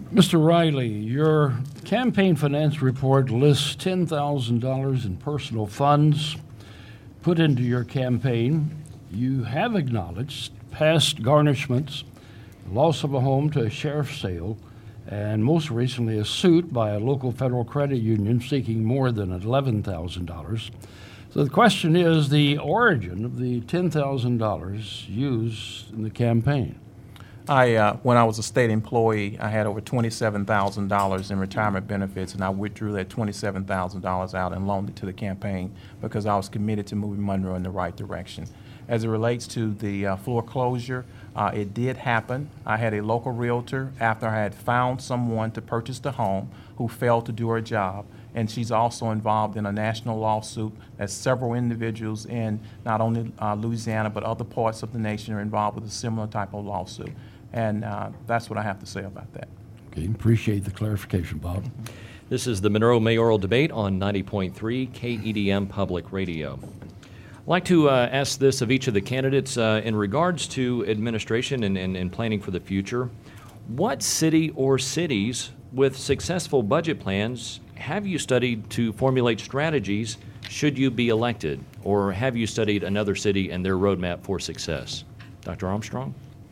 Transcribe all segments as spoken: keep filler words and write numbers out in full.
Mister Riley, your campaign finance report lists ten thousand dollars in personal funds put into your campaign. You have acknowledged past garnishments, loss of a home to a sheriff's sale, and most recently a suit by a local federal credit union seeking more than eleven thousand dollars. So the question is the origin of the ten thousand dollars used in the campaign. I, uh, when I was a state employee, I had over twenty-seven thousand dollars in retirement benefits, and I withdrew that twenty-seven thousand dollars out and loaned it to the campaign because I was committed to moving Monroe in the right direction. As it relates to the uh, foreclosure, uh, it did happen. I had a local realtor, after I had found someone to purchase the home, who failed to do her job. And she's also involved in a national lawsuit that several individuals in not only uh, Louisiana but other parts of the nation are involved with a similar type of lawsuit. And uh, that's what I have to say about that. Okay, appreciate the clarification, Bob. This is the Monroe Mayoral Debate on ninety point three K E D M Public Radio. I'd like to uh, ask this of each of the candidates uh, in regards to administration and, and, and planning for the future. What city or cities with successful budget plans have you studied to formulate strategies should you be elected? Or have you studied another city and their roadmap for success? Doctor Armstrong?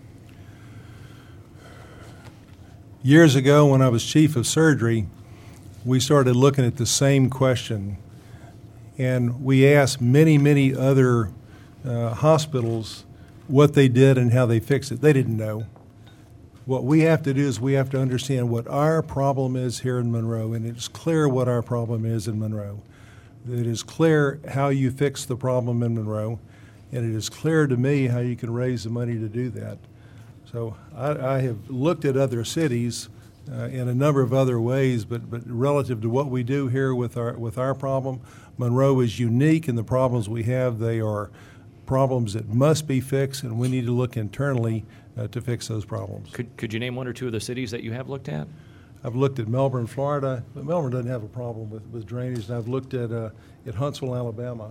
Years ago, when I was chief of surgery, we started looking at the same question. And we asked many, many other uh, hospitals what they did and how they fixed it. They didn't know. What we have to do is we have to understand what our problem is here in Monroe, and it's clear what our problem is in Monroe. It is clear how you fix the problem in Monroe, and it is clear to me how you can raise the money to do that. So I, I have looked at other cities uh, in a number of other ways, but, but relative to what we do here with our, with our problem, Monroe is unique in the problems we have. They are problems that must be fixed, and we need to look internally uh, to fix those problems. Could, could you name one or two of the cities that you have looked at? I've looked at Melbourne, Florida, but Melbourne doesn't have a problem with, with drainage, and I've looked at, uh, at Huntsville, Alabama.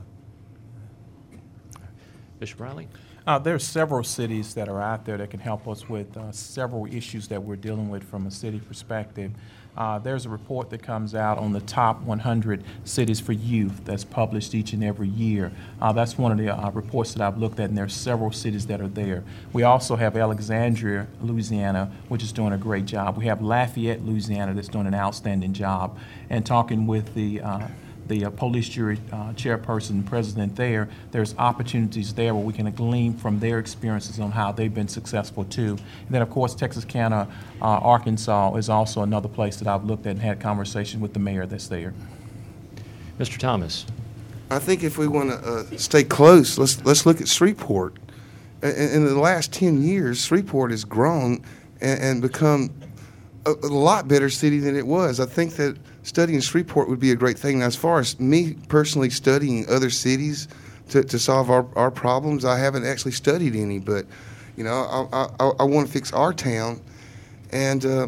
Bishop Riley? Uh, there are several cities that are out there that can help us with uh, several issues that we're dealing with from a city perspective. Uh, there's a report that comes out on the top one hundred cities for youth that's published each and every year. Uh, that's one of the uh, reports that I've looked at, and there are several cities that are there. We also have Alexandria, Louisiana, which is doing a great job. We have Lafayette, Louisiana, that's doing an outstanding job. And talking with the uh, the uh, police jury uh, chairperson and president there, there's opportunities there where we can glean from their experiences on how they've been successful too. And then of course Texarkana, uh, Arkansas is also another place that I've looked at and had conversation with the mayor that's there. Mister Thomas? I think if we want to uh, stay close, let's let's look at Shreveport. In, in the last ten years, Shreveport has grown and, and become a, a lot better city than it was. I think that studying Shreveport would be a great thing. Now, as far as me personally studying other cities to, to solve our, our problems, I haven't actually studied any, but, you know, I, I, I want to fix our town. And, uh,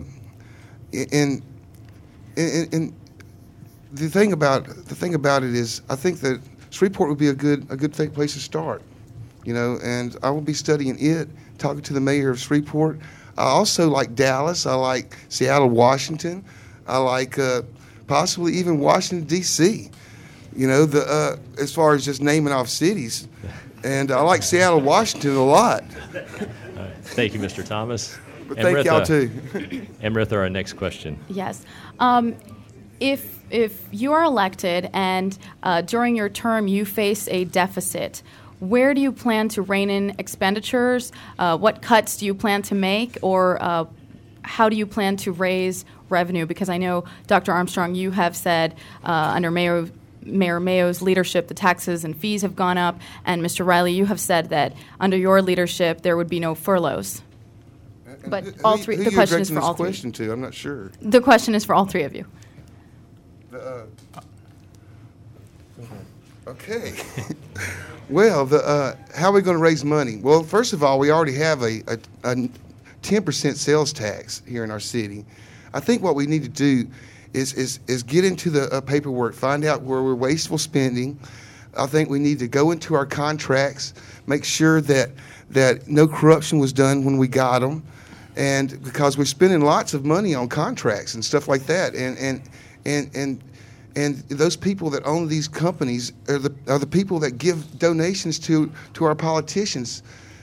and, and, and the thing about the thing about it is, I think that Shreveport would be a good a good th- place to start, you know, and I will be studying it, talking to the mayor of Shreveport. I also like Dallas. I like Seattle, Washington. I like uh, possibly even Washington, D C, you know, the uh, as far as just naming off cities. And I like Seattle, Washington a lot. Uh, thank you, Mister Thomas. But thank y'all, too. Amritha, our next question. Yes. Um, if, if you are elected and uh, during your term you face a deficit, where do you plan to rein in expenditures? Uh, what cuts do you plan to make? Or uh, how do you plan to raise revenue? Because I know, Doctor Armstrong, you have said uh, under Mayor, Mayor Mayo's leadership, the taxes and fees have gone up. And Mister Riley, you have said that under your leadership, there would be no furloughs. But who, all three, who the question is for this all three. question to? I'm not sure. The question is for all three of you. Uh, okay. Well, the, uh, how are we going to raise money? Well, first of all, we already have a, a, a ten percent sales tax here in our city. I think what we need to do is is, is get into the uh, paperwork, find out where we're wasteful spending. I think we need to go into our contracts, make sure that that no corruption was done when we got them, and because we're spending lots of money on contracts and stuff like that, and and and and and those people that own these companies are the are the people that give donations to to our politicians.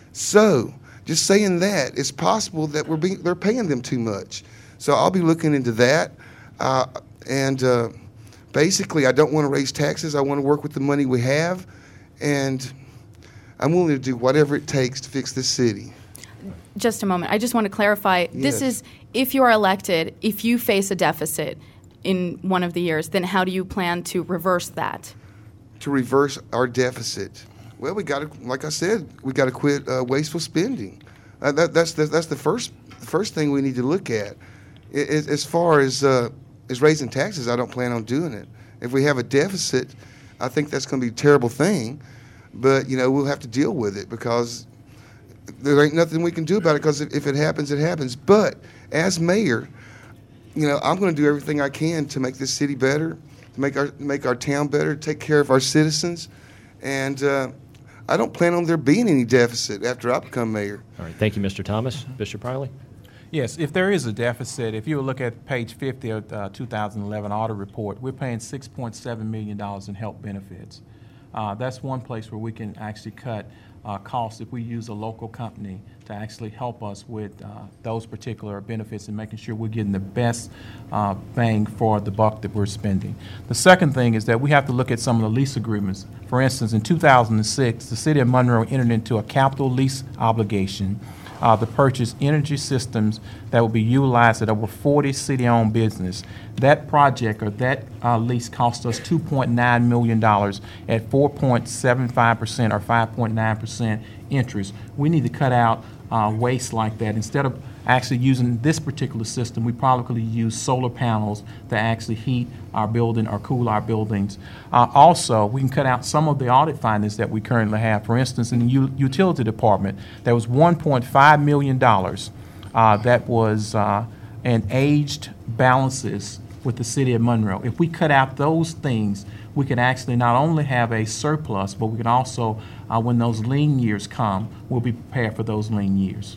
So just saying that, it's possible that we're being they're paying them too much. So I'll be looking into that, uh, and uh, basically, I don't want to raise taxes. I want to work with the money we have, and I'm willing to do whatever it takes to fix this city. Just a moment. I just want to clarify. This Yes. is if you are elected, if you face a deficit in one of the years, then how do you plan to reverse that? To reverse our deficit, well, we got to, like I said, we got to quit uh, wasteful spending. Uh, that, that's the, that's the first the first thing we need to look at. I, I- as far as uh, as raising taxes, I don't plan on doing it. If we have a deficit, I think that's going to be a terrible thing. But you know, we'll have to deal with it because there ain't nothing we can do about it. Because if, if it happens, it happens. But as mayor, you know, I'm going to do everything I can to make this city better, to make our make our town better, take care of our citizens, and uh, I don't plan on there being any deficit after I become mayor. All right, thank you, Mister Thomas. Bishop Riley? Yes, if there is a deficit, if you look at page fifty of the two thousand eleven audit report, we're paying six point seven million dollars in health benefits. Uh, that's one place where we can actually cut uh, costs if we use a local company to actually help us with uh, those particular benefits and making sure we're getting the best uh, bang for the buck that we're spending. The second thing is that we have to look at some of the lease agreements. For instance, in two thousand six, the City of Monroe entered into a capital lease obligation Uh, to purchase energy systems that will be utilized at over forty city-owned business. That project or that uh, lease cost us two point nine million dollars at four point seven five percent or five point nine percent interest. We need to cut out uh, waste like that. Instead of actually using this particular system, we probably could use solar panels to actually heat our building or cool our buildings. Uh, also, we can cut out some of the audit findings that we currently have. For instance, in the u- utility department, there was one point five million dollars uh, that was uh, in aged balances with the city of Monroe. If we cut out those things, we can actually not only have a surplus, but we can also, uh, when those lean years come, we'll be prepared for those lean years.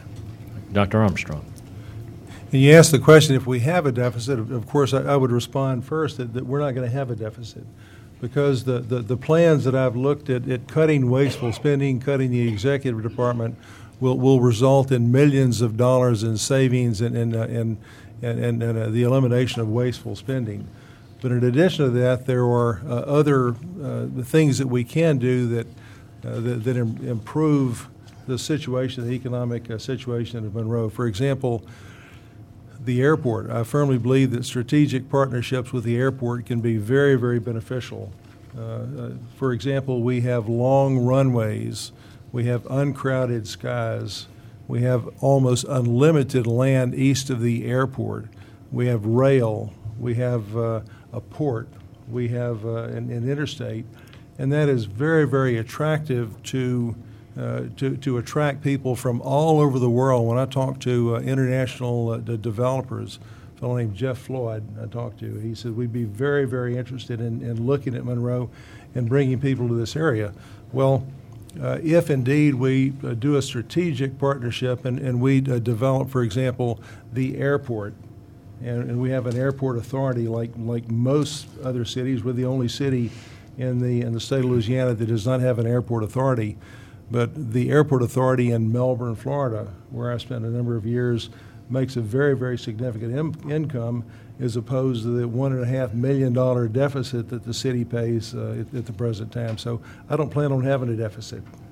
Doctor Armstrong? And you asked the question, if we have a deficit, of of course, I, I would respond first that, that we're not going to have a deficit because the, the, the plans that I've looked at, at cutting wasteful spending, cutting the executive department, will, will result in millions of dollars in savings and, and, uh, and, and, and, and uh, the elimination of wasteful spending. But in addition to that, there are uh, other uh, things that we can do that, uh, that, that im- improve the situation, the economic uh, situation of Monroe. For example, the airport. I firmly believe that strategic partnerships with the airport can be very, very beneficial. Uh, uh, for example, we have long runways, we have uncrowded skies, we have almost unlimited land east of the airport, we have rail, we have uh, a port, we have uh, an, an interstate, and that is very, very attractive to Uh, to, to attract people from all over the world. When I talk to uh, international uh, de- developers, a fellow named Jeff Floyd I talked to, he said we'd be very, very interested in, in looking at Monroe and bringing people to this area. Well, uh, if indeed we uh, do a strategic partnership and, and we uh, develop, for example, the airport, and, and we have an airport authority like, like most other cities, we're the only city in the, in the state of Louisiana that does not have an airport authority. But the airport authority in Melbourne, Florida, where I spent a number of years, makes a very, very significant in- income as opposed to the one and a half million dollar deficit that the city pays uh, at, at the present time. So I don't plan on having a deficit.